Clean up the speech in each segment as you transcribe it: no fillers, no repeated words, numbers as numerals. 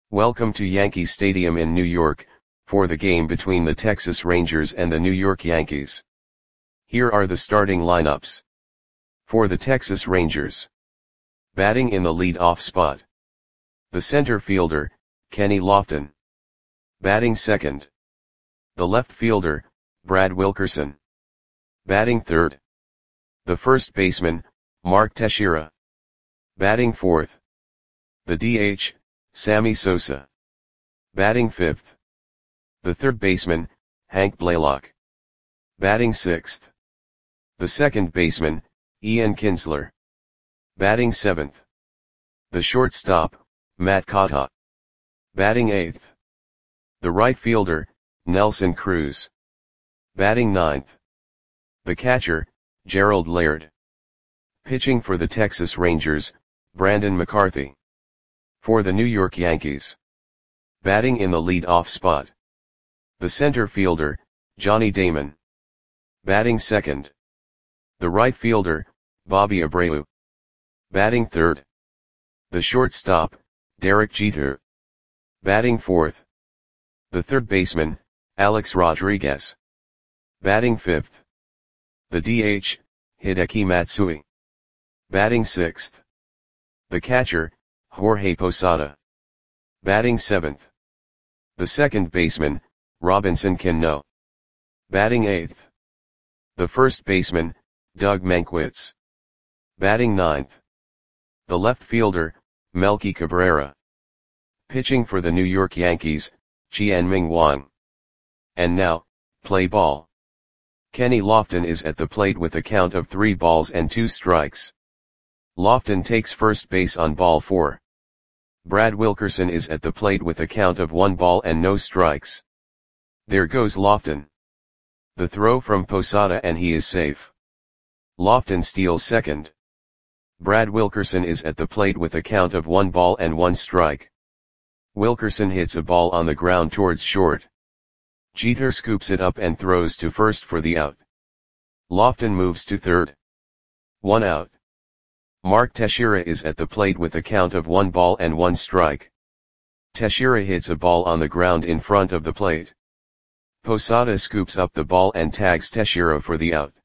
Welcome to Yankee Stadium in New York, for the game between the Texas Rangers and the New York Yankees. Here are the starting lineups. For the Texas Rangers. Batting in the lead-off spot. The center fielder, Kenny Lofton. Batting second. The left fielder, Brad Wilkerson. Batting third. The first baseman, Mark Teixeira. Batting fourth. The DH, Sammy Sosa. Batting fifth. The third baseman, Hank Blaylock. Batting sixth. The second baseman, Ian Kinsler. Batting seventh. The shortstop, Matt Cotta. Batting eighth. The right fielder, Nelson Cruz. Batting ninth. The catcher, Gerald Laird. Pitching for the Texas Rangers, Brandon McCarthy. For the New York Yankees. Batting in the lead-off spot. The center fielder, Johnny Damon. Batting second. The right fielder, Bobby Abreu. Batting third. The shortstop, Derek Jeter. Batting fourth. The third baseman, Alex Rodriguez. Batting fifth. The DH, Hideki Matsui. Batting sixth. The catcher, Jorge Posada. Batting seventh. The second baseman, Robinson Cano. Batting eighth. The first baseman, Doug Mankiewicz. Batting ninth. The left fielder, Melky Cabrera. Pitching for the New York Yankees, Chien-Ming Wang. And now, play ball. Kenny Lofton is at the plate with a count of 3 balls and 2 strikes. Lofton takes first base on ball 4. Brad Wilkerson is at the plate with a count of 1 ball and no strikes. There goes Lofton. The throw from Posada and he is safe. Lofton steals second. Brad Wilkerson is at the plate with a count of 1 ball and 1 strike. Wilkerson hits a ball on the ground towards short. Jeter scoops it up and throws to first for the out. Lofton moves to third. 1 out. Mark Teixeira is at the plate with a count of 1 ball and 1 strike. Teixeira hits a ball on the ground in front of the plate. Posada scoops up the ball and tags Teixeira for the out.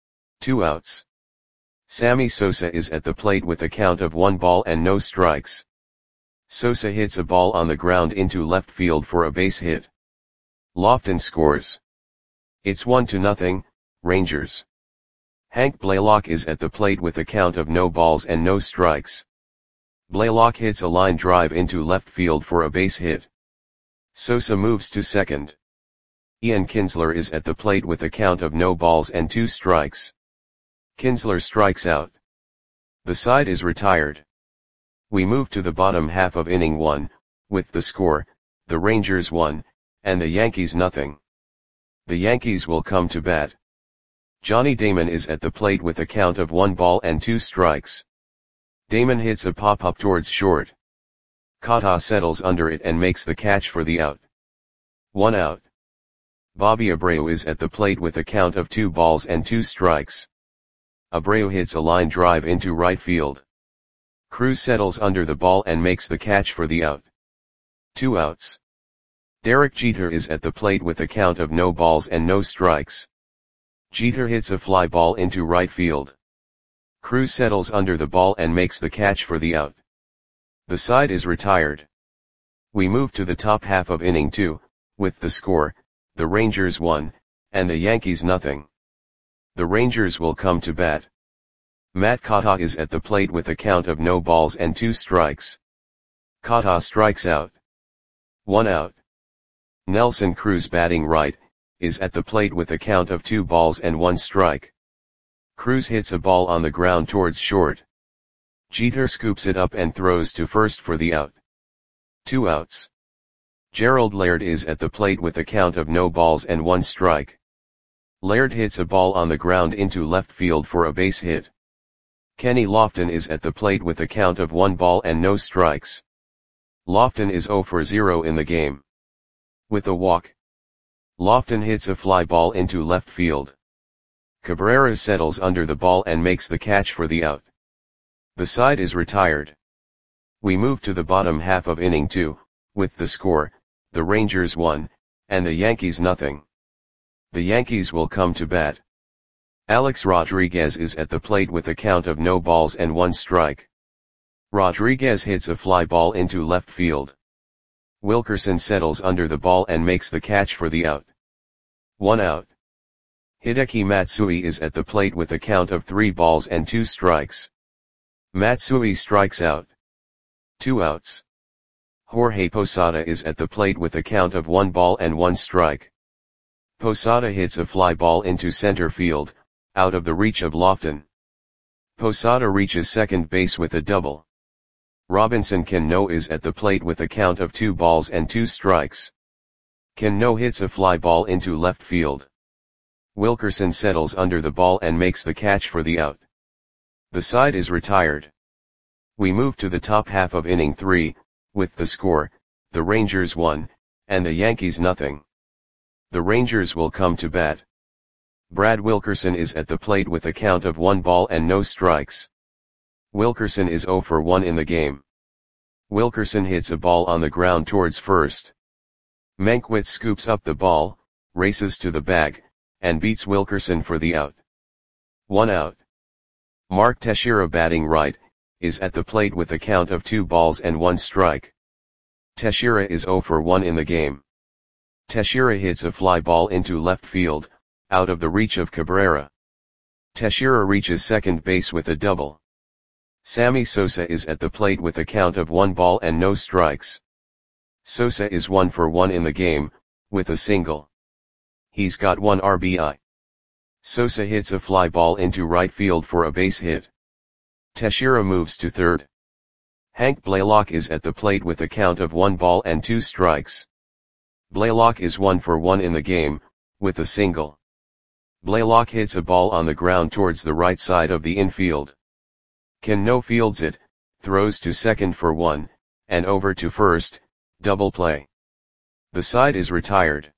2 outs. Sammy Sosa is at the plate with a count of 1 ball and no strikes. Sosa hits a ball on the ground into left field for a base hit. Lofton scores. It's 1-0, Rangers. Hank Blaylock is at the plate with a count of no balls and no strikes. Blaylock hits a line drive into left field for a base hit. Sosa moves to second. Ian Kinsler is at the plate with a count of no balls and 2 strikes. Kinsler strikes out. The side is retired. We move to the bottom half of inning 1, with the score, the Rangers 1, and the Yankees 0. The Yankees will come to bat. Johnny Damon is at the plate with a count of 1 ball and 2 strikes. Damon hits a pop-up towards short. Cotta settles under it and makes the catch for the out. 1 out. Bobby Abreu is at the plate with a count of 2 balls and 2 strikes. Abreu hits a line drive into right field. Cruz settles under the ball and makes the catch for the out. 2 outs. Derek Jeter is at the plate with a count of no balls and no strikes. Jeter hits a fly ball into right field. Cruz settles under the ball and makes the catch for the out. The side is retired. We move to the top half of inning 2, with the score, the Rangers 1, and the Yankees 0. The Rangers will come to bat. Matt Cotta is at the plate with a count of no balls and 2 strikes. Cotta strikes out. 1 out. Nelson Cruz, batting right, is at the plate with a count of 2 balls and 1 strike. Cruz hits a ball on the ground towards short. Jeter scoops it up and throws to first for the out. 2 outs. Gerald Laird is at the plate with a count of no balls and 1 strike. Laird hits a ball on the ground into left field for a base hit. Kenny Lofton is at the plate with a count of 1 ball and no strikes. Lofton is 0 for 0 in the game. With a walk. Lofton hits a fly ball into left field. Cabrera settles under the ball and makes the catch for the out. The side is retired. We move to the bottom half of inning 2, with the score, the Rangers 1, and the Yankees nothing. The Yankees will come to bat. Alex Rodriguez is at the plate with a count of no balls and 1 strike. Rodriguez hits a fly ball into left field. Wilkerson settles under the ball and makes the catch for the out. 1 out. Hideki Matsui is at the plate with a count of 3 balls and 2 strikes. Matsui strikes out. 2 outs. Jorge Posada is at the plate with a count of 1 ball and 1 strike. Posada hits a fly ball into center field, out of the reach of Lofton. Posada reaches second base with a double. Robinson Cano is at the plate with a count of 2 balls and 2 strikes. Cano hits a fly ball into left field. Wilkerson settles under the ball and makes the catch for the out. The side is retired. We move to the top half of inning 3, with the score, the Rangers 1, and the Yankees nothing. The Rangers will come to bat. Brad Wilkerson is at the plate with a count of 1 ball and no strikes. Wilkerson is 0 for 1 in the game. Wilkerson hits a ball on the ground towards first. Mankiewicz scoops up the ball, races to the bag, and beats Wilkerson for the out. 1 out. Mark Teixeira, batting right, is at the plate with a count of 2 balls and 1 strike. Teixeira is 0 for 1 in the game. Teixeira hits a fly ball into left field, out of the reach of Cabrera. Teixeira reaches second base with a double. Sammy Sosa is at the plate with a count of 1 ball and no strikes. Sosa is 1 for 1 in the game, with a single. He's got 1 RBI. Sosa hits a fly ball into right field for a base hit. Teixeira moves to third. Hank Blaylock is at the plate with a count of 1 ball and 2 strikes. Blaylock is 1 for 1 in the game, with a single. Blaylock hits a ball on the ground towards the right side of the infield. Cano fields it, throws to second for 1, and over to first, double play. The side is retired.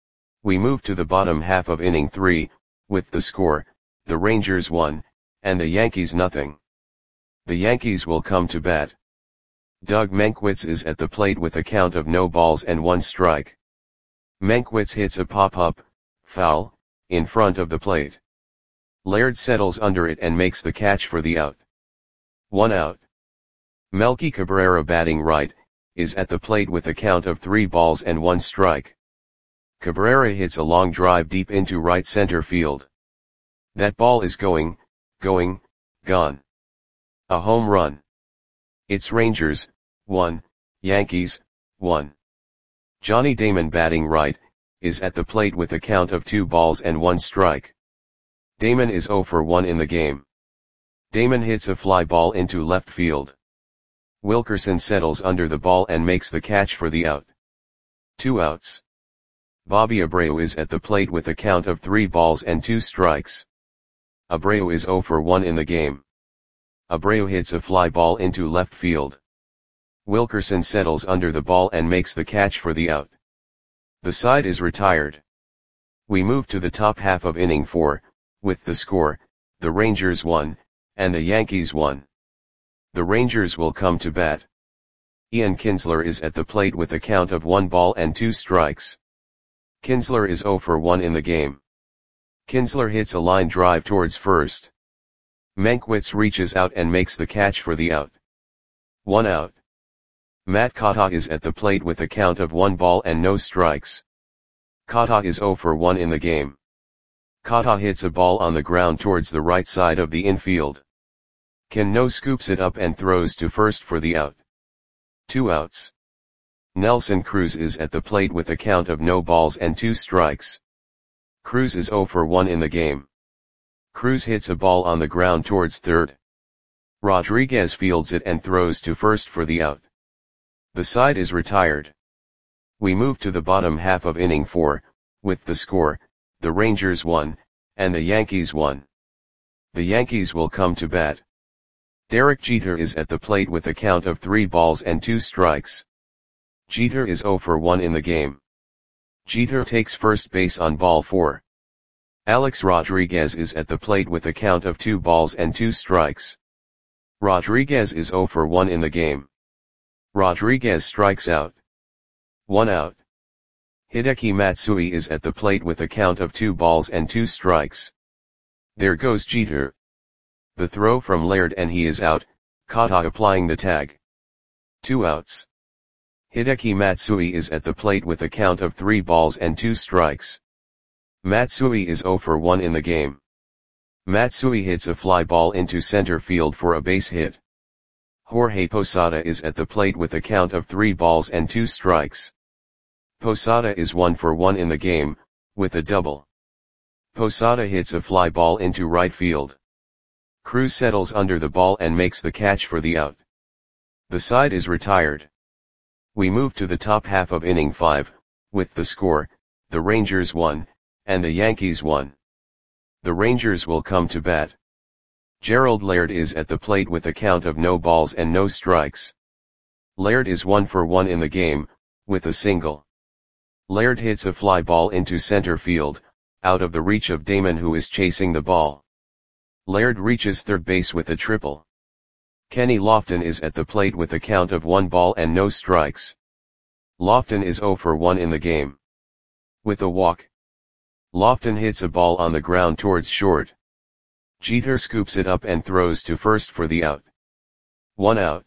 We move to the bottom half of inning 3, with the score, the Rangers 1, and the Yankees nothing. The Yankees will come to bat. Doug Mankiewicz is at the plate with a count of no balls and 1 strike. Mankiewicz hits a pop-up, foul, in front of the plate. Laird settles under it and makes the catch for the out. 1 out. Melky Cabrera, batting right, is at the plate with a count of 3 balls and 1 strike. Cabrera hits a long drive deep into right center field. That ball is gone. A home run. It's Rangers 1, Yankees 1. Johnny Damon, batting right, is at the plate with a count of 2 balls and 1 strike. Damon is 0 for 1 in the game. Damon hits a fly ball into left field. Wilkerson settles under the ball and makes the catch for the out. 2 outs. Bobby Abreu is at the plate with a count of 3 balls and 2 strikes. Abreu is 0 for 1 in the game. Abreu hits a fly ball into left field. Wilkerson settles under the ball and makes the catch for the out. The side is retired. We move to the top half of inning 4, with the score, the Rangers 1, and the Yankees 1. The Rangers will come to bat. Ian Kinsler is at the plate with a count of 1 ball and 2 strikes. Kinsler is 0 for 1 in the game. Kinsler hits a line drive towards first. Mankiewicz reaches out and makes the catch for the out. 1 out. Matt Kata is at the plate with a count of 1 ball and no strikes. Kata is 0 for 1 in the game. Kata hits a ball on the ground towards the right side of the infield. Cano scoops it up and throws to first for the out. 2 outs. Nelson Cruz is at the plate with a count of no balls and 2 strikes. Cruz is 0 for 1 in the game. Cruz hits a ball on the ground towards third. Rodriguez fields it and throws to first for the out. The side is retired. We move to the bottom half of inning 4, with the score, the Rangers 1, and the Yankees 1. The Yankees will come to bat. Derek Jeter is at the plate with a count of 3 balls and 2 strikes. Jeter is 0 for 1 in the game. Jeter takes first base on ball 4. Alex Rodriguez is at the plate with a count of 2 balls and 2 strikes. Rodriguez is 0 for 1 in the game. Rodriguez strikes out. 1 out. Hideki Matsui is at the plate with a count of 2 balls and 2 strikes. There goes Jeter. The throw from Laird and he is out, Kata applying the tag. 2 outs. Hideki Matsui is at the plate with a count of 3 balls and 2 strikes. Matsui is 0 for 1 in the game. Matsui hits a fly ball into center field for a base hit. Jorge Posada is at the plate with a count of 3 balls and 2 strikes. Posada is 1 for 1 in the game, with a double. Posada hits a fly ball into right field. Cruz settles under the ball and makes the catch for the out. The side is retired. We move to the top half of inning 5, with the score, the Rangers 1, and the Yankees 1. The Rangers will come to bat. Gerald Laird is at the plate with a count of no balls and no strikes. Laird is 1 for 1 in the game, with a single. Laird hits a fly ball into center field, out of the reach of Damon who is chasing the ball. Laird reaches third base with a triple. Kenny Lofton is at the plate with a count of 1 ball and no strikes. Lofton is 0 for 1 in the game. With a walk. Lofton hits a ball on the ground towards short. Jeter scoops it up and throws to first for the out. 1 out.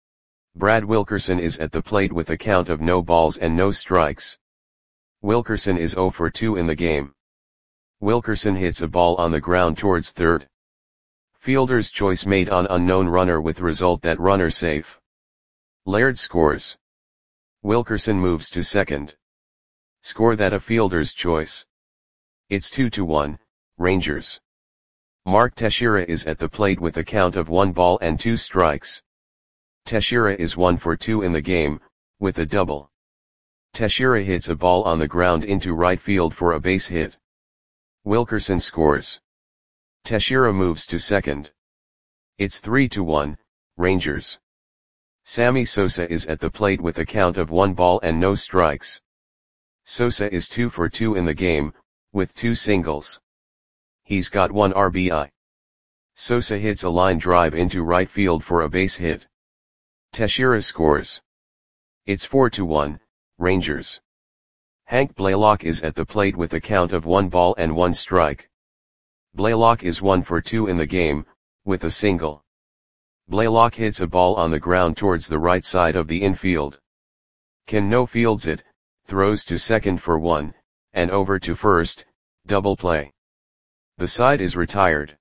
Brad Wilkerson is at the plate with a count of no balls and no strikes. Wilkerson is 0 for 2 in the game. Wilkerson hits a ball on the ground towards third. Fielder's choice made on unknown runner with result that runner safe. Laird scores. Wilkerson moves to second. Score that a fielder's choice. It's 2-1, Rangers. Mark Teixeira is at the plate with a count of 1 ball and 2 strikes. Teixeira is 1 for 2 in the game, with a double. Teixeira hits a ball on the ground into right field for a base hit. Wilkerson scores. Teixeira moves to second. It's 3-1, Rangers. Sammy Sosa is at the plate with a count of 1 ball and no strikes. Sosa is 2 for 2 in the game, with 2 singles. He's got 1 RBI. Sosa hits a line drive into right field for a base hit. Teixeira scores. It's 4-1, Rangers. Hank Blaylock is at the plate with a count of 1 ball and 1 strike. Blaylock is 1 for 2 in the game, with a single. Blaylock hits a ball on the ground towards the right side of the infield. Cano fields it, throws to second for 1, and over to first, double play. The side is retired.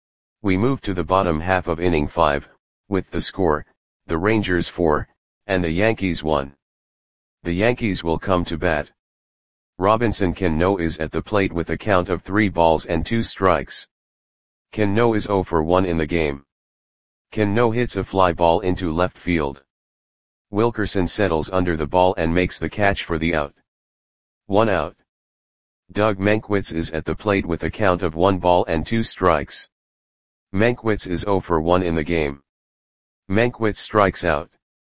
We move to the bottom half of inning 5, with the score, the Rangers 4, and the Yankees 1. The Yankees will come to bat. Robinson Cano is at the plate with a count of 3 balls and 2 strikes. Cano is 0 for 1 in the game. Cano hits a fly ball into left field. Wilkerson settles under the ball and makes the catch for the out. 1 out. Doug Mankiewicz is at the plate with a count of 1 ball and 2 strikes. Mankiewicz is 0 for 1 in the game. Mankiewicz strikes out.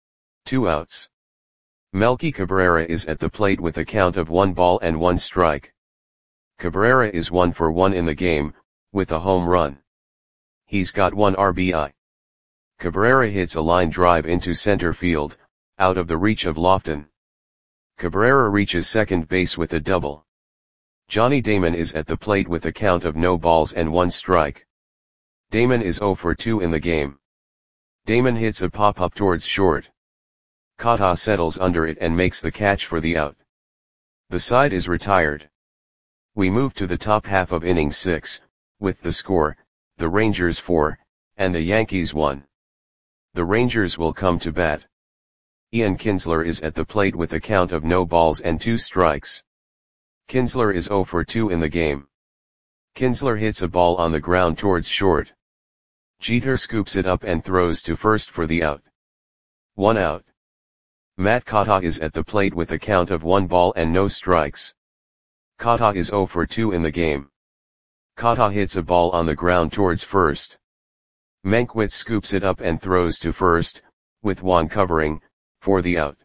2 outs. Melky Cabrera is at the plate with a count of 1 ball and 1 strike. Cabrera is 1 for 1 in the game, with a home run. He's got 1 RBI. Cabrera hits a line drive into center field, out of the reach of Lofton. Cabrera reaches second base with a double. Johnny Damon is at the plate with a count of no balls and 1 strike. Damon is 0 for 2 in the game. Damon hits a pop-up towards short. Kata settles under it and makes the catch for the out. The side is retired. We move to the top half of inning 6, with the score, the Rangers 4, and the Yankees 1. The Rangers will come to bat. Ian Kinsler is at the plate with a count of no balls and 2 strikes. Kinsler is 0 for 2 in the game. Kinsler hits a ball on the ground towards short. Jeter scoops it up and throws to first for the out. 1 out. Matt Kata is at the plate with a count of 1 ball and no strikes. Kata is 0 for 2 in the game. Kata hits a ball on the ground towards first. Mankiewicz scoops it up and throws to first, with Juan covering, for the out.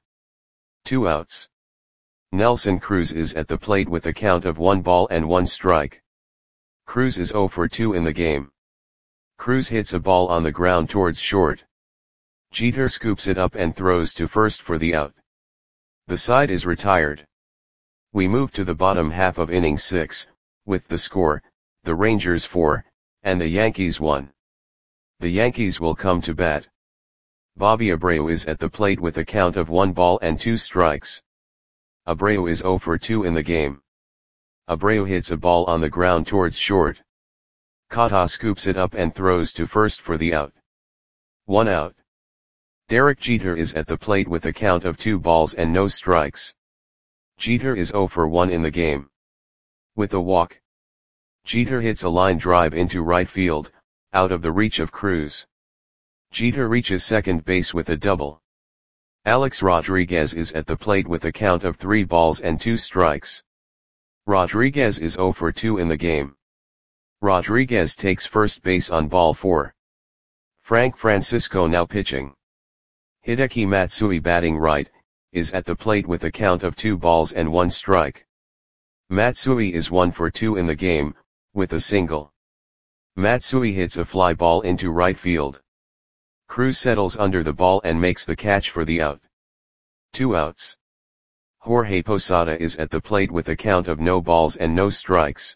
2 outs. Nelson Cruz is at the plate with a count of 1 ball and 1 strike. Cruz is 0 for 2 in the game. Cruz hits a ball on the ground towards short. Jeter scoops it up and throws to first for the out. The side is retired. We move to the bottom half of inning 6, with the score, the Rangers 4, and the Yankees 1. The Yankees will come to bat. Bobby Abreu is at the plate with a count of 1 ball and 2 strikes. Abreu is 0 for 2 in the game. Abreu hits a ball on the ground towards short. Kata scoops it up and throws to first for the out. 1 out. Derek Jeter is at the plate with a count of 2 balls and no strikes. Jeter is 0 for 1 in the game. With a walk, Jeter hits a line drive into right field, out of the reach of Cruz. Jeter reaches second base with a double. Alex Rodriguez is at the plate with a count of 3 balls and 2 strikes. Rodriguez is 0 for 2 in the game. Rodriguez takes first base on ball 4. Frank Francisco now pitching. Hideki Matsui batting right, is at the plate with a count of 2 balls and 1 strike. Matsui is 1 for 2 in the game, with a single. Matsui hits a fly ball into right field. Cruz settles under the ball and makes the catch for the out. 2 outs. Jorge Posada is at the plate with a count of no balls and no strikes.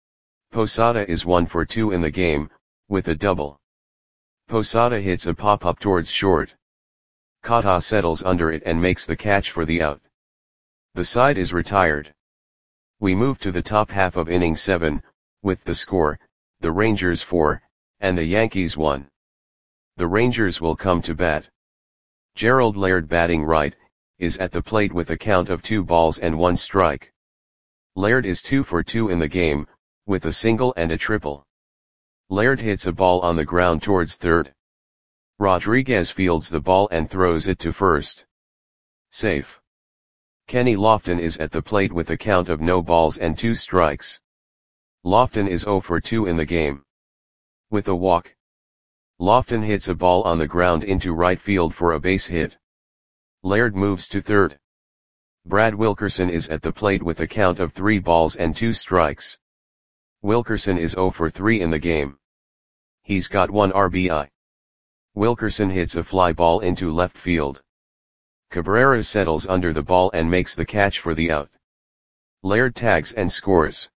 Posada is 1 for 2 in the game, with a double. Posada hits a pop-up towards short. Kata settles under it and makes the catch for the out. The side is retired. We move to the top half of inning 7, with the score, the Rangers 4, and the Yankees 1. The Rangers will come to bat. Gerald Laird batting right, is at the plate with a count of 2 balls and 1 strike. Laird is 2 for 2 in the game, with a single and a triple. Laird hits a ball on the ground towards third. Rodriguez fields the ball and throws it to first. Safe. Kenny Lofton is at the plate with a count of no balls and 2 strikes. Lofton is 0 for 2 in the game. With a walk, Lofton hits a ball on the ground into right field for a base hit. Laird moves to third. Brad Wilkerson is at the plate with a count of 3 balls and 2 strikes. Wilkerson is 0 for 3 in the game. He's got 1 RBI. Wilkerson hits a fly ball into left field. Cabrera settles under the ball and makes the catch for the out. Laird tags and scores.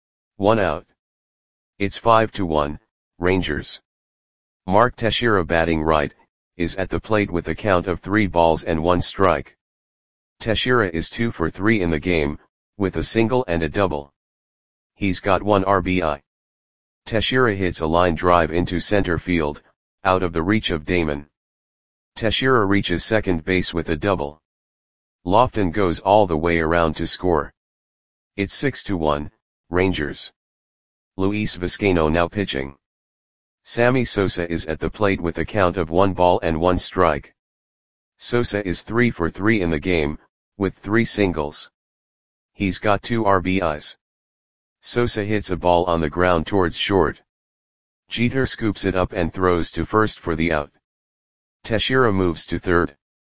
1 out. It's 5-1, Rangers. Mark Teixeira batting right, is at the plate with a count of 3 balls and 1 strike. Teixeira is 2 for 3 in the game, with a single and a double. He's got 1 RBI. Teixeira hits a line drive into center field, out of the reach of Damon. Teixeira reaches second base with a double. Lofton goes all the way around to score. It's 6-1, Rangers. Luis Vizcaino now pitching. Sammy Sosa is at the plate with a count of 1 ball and 1 strike. Sosa is 3 for 3 in the game, with 3 singles. He's got 2 RBIs. Sosa hits a ball on the ground towards short. Jeter scoops it up and throws to first for the out. Teixeira moves to third.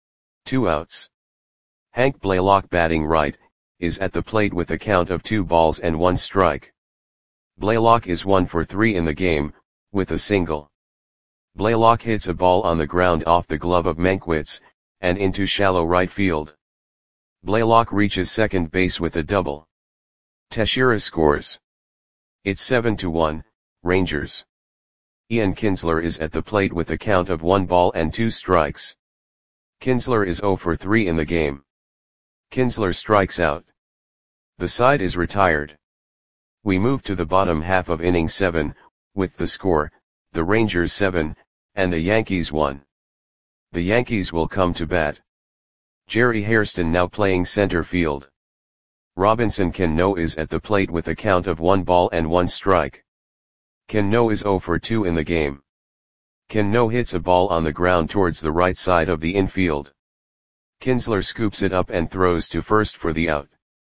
2 outs. Hank Blaylock batting right, is at the plate with a count of 2 balls and 1 strike. Blaylock is 1 for 3 in the game, with a single. Blaylock hits a ball on the ground off the glove of Mankiewicz, and into shallow right field. Blaylock reaches second base with a double. Teixeira scores. It's 7-1, Rangers. Ian Kinsler is at the plate with a count of 1 ball and 2 strikes. Kinsler is 0 for 3 in the game. Kinsler strikes out. The side is retired. We move to the bottom half of inning 7, with the score, the Rangers 7, and the Yankees 1. The Yankees will come to bat. Jerry Hairston now playing center field. Robinson Cano is at the plate with a count of 1 ball and 1 strike. Cano is 0 for 2 in the game. Cano hits a ball on the ground towards the right side of the infield. Kinsler scoops it up and throws to first for the out.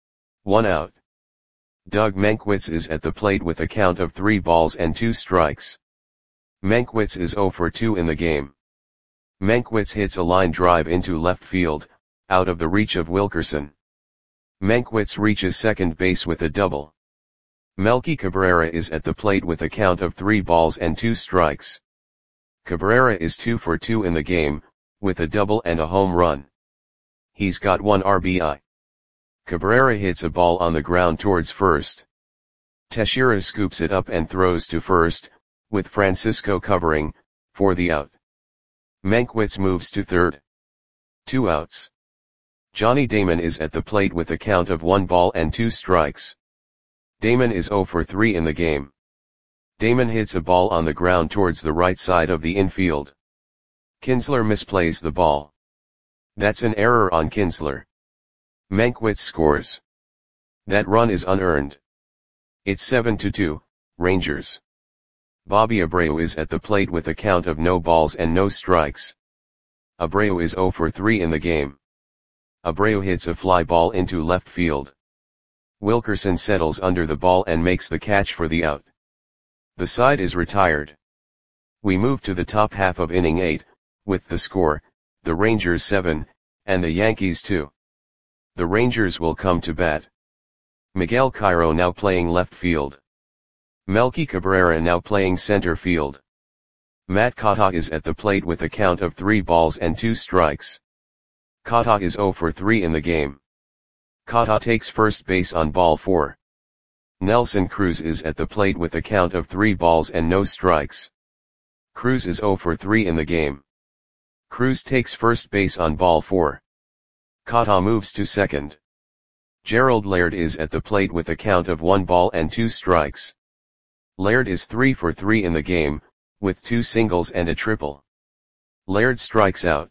1 out. Doug Mankiewicz is at the plate with a count of 3 balls and 2 strikes. Mankiewicz is 0 for 2 in the game. Mankiewicz hits a line drive into left field, out of the reach of Wilkerson. Mankiewicz reaches second base with a double. Melky Cabrera is at the plate with a count of 3 balls and 2 strikes. Cabrera is 2 for 2 in the game, with a double and a home run. He's got 1 RBI. Cabrera hits a ball on the ground towards first. Teixeira scoops it up and throws to first, with Francisco covering, for the out. Mankiewicz moves to third. 2 outs. Johnny Damon is at the plate with a count of 1 ball and 2 strikes. Damon is 0 for 3 in the game. Damon hits a ball on the ground towards the right side of the infield. Kinsler misplays the ball. That's an error on Kinsler. Mankiewicz scores. That run is unearned. It's 7-2, Rangers. Bobby Abreu is at the plate with a count of no balls and no strikes. Abreu is 0 for 3 in the game. Abreu hits a fly ball into left field. Wilkerson settles under the ball and makes the catch for the out. The side is retired. We move to the top half of inning 8, with the score, the Rangers 7, and the Yankees 2. The Rangers will come to bat. Miguel Cairo now playing left field. Melky Cabrera now playing center field. Matt Kata is at the plate with a count of 3 balls and 2 strikes. Kata is 0 for 3 in the game. Kata takes first base on ball 4. Nelson Cruz is at the plate with a count of 3 balls and no strikes. Cruz is 0 for 3 in the game. Cruz takes first base on ball 4. Kata moves to second. Gerald Laird is at the plate with a count of 1 ball and 2 strikes. Laird is 3 for 3 in the game, with 2 singles and a triple. Laird strikes out.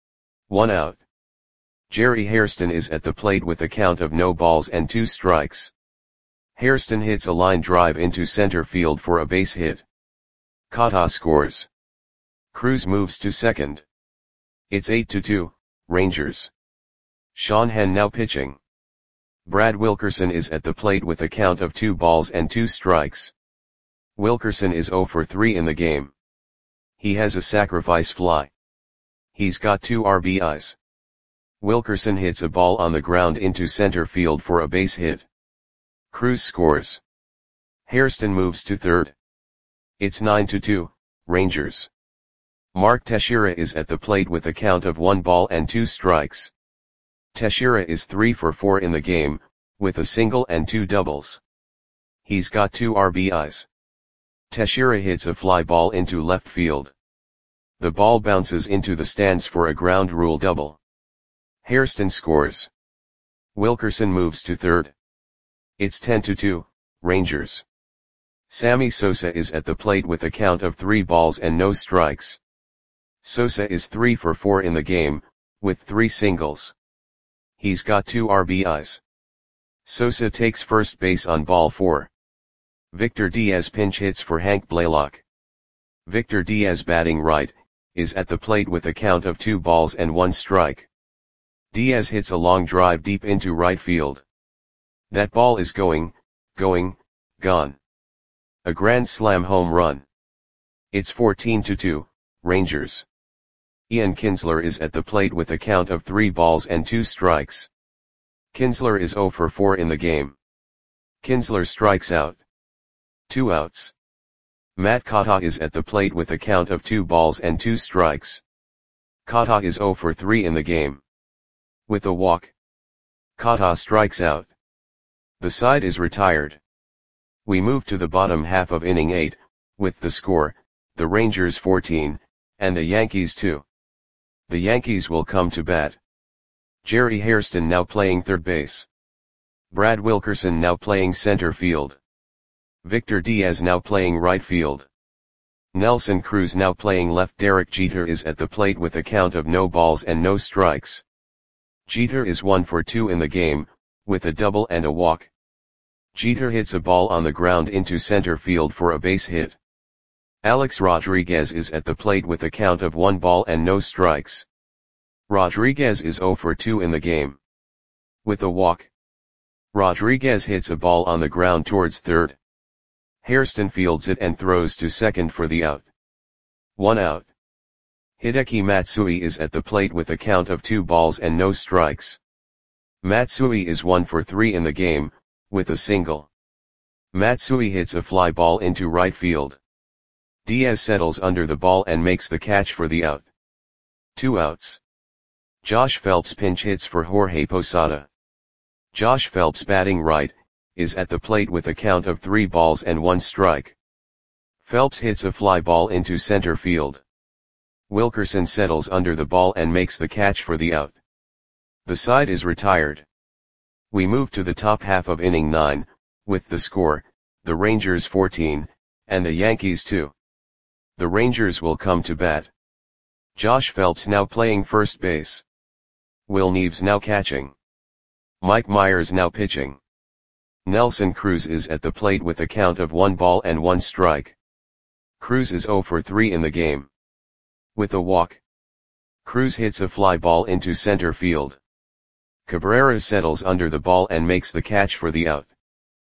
1 out. Jerry Hairston is at the plate with a count of no balls and 2 strikes. Hairston hits a line drive into center field for a base hit. Kata scores. Cruz moves to second. It's 8-2, Rangers. Sean Henn now pitching. Brad Wilkerson is at the plate with a count of 2 balls and 2 strikes. Wilkerson is 0 for 3 in the game. He has a sacrifice fly. He's got 2 RBIs. Wilkerson hits a ball on the ground into center field for a base hit. Cruz scores. Hairston moves to third. It's 9-2, Rangers. Mark Teixeira is at the plate with a count of 1 ball and 2 strikes. Teixeira is 3 for 4 in the game, with a single and 2 doubles. He's got 2 RBIs. Teixeira hits a fly ball into left field. The ball bounces into the stands for a ground rule double. Hairston scores. Wilkerson moves to third. It's 10-2, Rangers. Sammy Sosa is at the plate with a count of 3 balls and no strikes. Sosa is 3 for 4 in the game, with 3 singles. He's got 2 RBIs. Sosa takes first base on ball 4. Victor Diaz pinch hits for Hank Blaylock. Victor Diaz batting right, is at the plate with a count of 2 balls and 1 strike. Diaz hits a long drive deep into right field. That ball is gone. A grand slam home run. It's 14-2, Rangers. Ian Kinsler is at the plate with a count of 3 balls and 2 strikes. Kinsler is 0 for 4 in the game. Kinsler strikes out. 2 outs. Matt Kata is at the plate with a count of 2 balls and 2 strikes. Kata is 0 for 3 in the game. With a walk, Kata strikes out. The side is retired. We move to the bottom half of inning 8, with the score, the Rangers 14, and the Yankees 2. The Yankees will come to bat. Jerry Hairston now playing third base. Brad Wilkerson now playing center field. Victor Diaz now playing right field. Nelson Cruz now playing left. Derek Jeter is at the plate with a count of no balls and no strikes. Jeter is 1 for 2 in the game, with a double and a walk. Jeter hits a ball on the ground into center field for a base hit. Alex Rodriguez is at the plate with a count of 1 ball and no strikes. Rodriguez is 0 for 2 in the game. With a walk, Rodriguez hits a ball on the ground towards third. Hairston fields it and throws to second for the out. 1 out. Hideki Matsui is at the plate with a count of 2 balls and no strikes. Matsui is 1 for 3 in the game, with a single. Matsui hits a fly ball into right field. Diaz settles under the ball and makes the catch for the out. 2 outs. Josh Phelps pinch hits for Jorge Posada. Josh Phelps batting right, is at the plate with a count of 3 balls and 1 strike. Phelps hits a fly ball into center field. Wilkerson settles under the ball and makes the catch for the out. The side is retired. We move to the top half of inning 9, with the score, the Rangers 14, and the Yankees 2. The Rangers will come to bat. Josh Phelps now playing first base. Will Neves now catching. Mike Myers now pitching. Nelson Cruz is at the plate with a count of 1 ball and 1 strike. Cruz is 0 for 3 in the game. With a walk, Cruz hits a fly ball into center field. Cabrera settles under the ball and makes the catch for the out.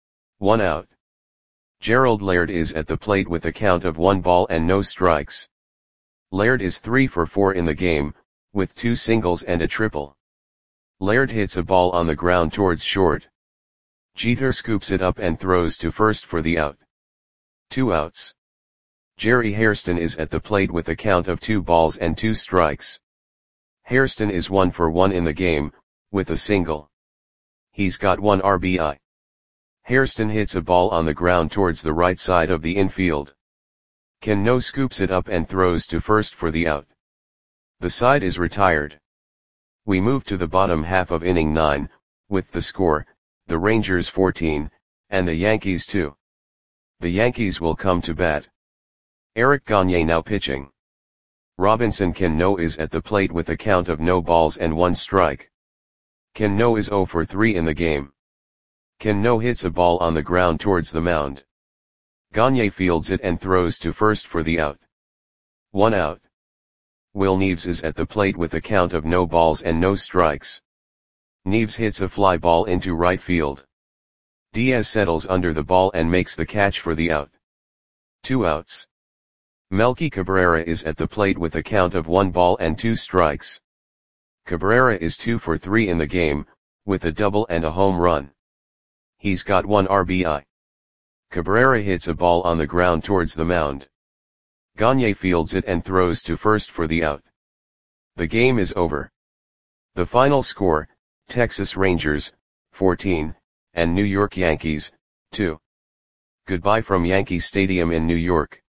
1 out. Gerald Laird is at the plate with a count of 1 ball and no strikes. Laird is 3 for 4 in the game, with 2 singles and a triple. Laird hits a ball on the ground towards short. Jeter scoops it up and throws to first for the out. 2 outs. Jerry Hairston is at the plate with a count of 2 balls and 2 strikes. Hairston is 1 for 1 in the game, with a single. He's got 1 RBI. Hairston hits a ball on the ground towards the right side of the infield. Cano scoops it up and throws to first for the out. The side is retired. We move to the bottom half of inning 9, with the score, the Rangers 14, and the Yankees 2. The Yankees will come to bat. Eric Gagne now pitching. Robinson Cano is at the plate with a count of no balls and 1 strike. Cano is 0 for 3 in the game. Cano hits a ball on the ground towards the mound. Gagne fields it and throws to first for the out. 1 out. Will Neves is at the plate with a count of no balls and no strikes. Neves hits a fly ball into right field. Diaz settles under the ball and makes the catch for the out. 2 outs. Melky Cabrera is at the plate with a count of 1 ball and 2 strikes. Cabrera is 2 for 3 in the game, with a double and a home run. He's got 1 RBI. Cabrera hits a ball on the ground towards the mound. Gagne fields it and throws to first for the out. The game is over. The final score, Texas Rangers, 14, and New York Yankees, 2. Goodbye from Yankee Stadium in New York.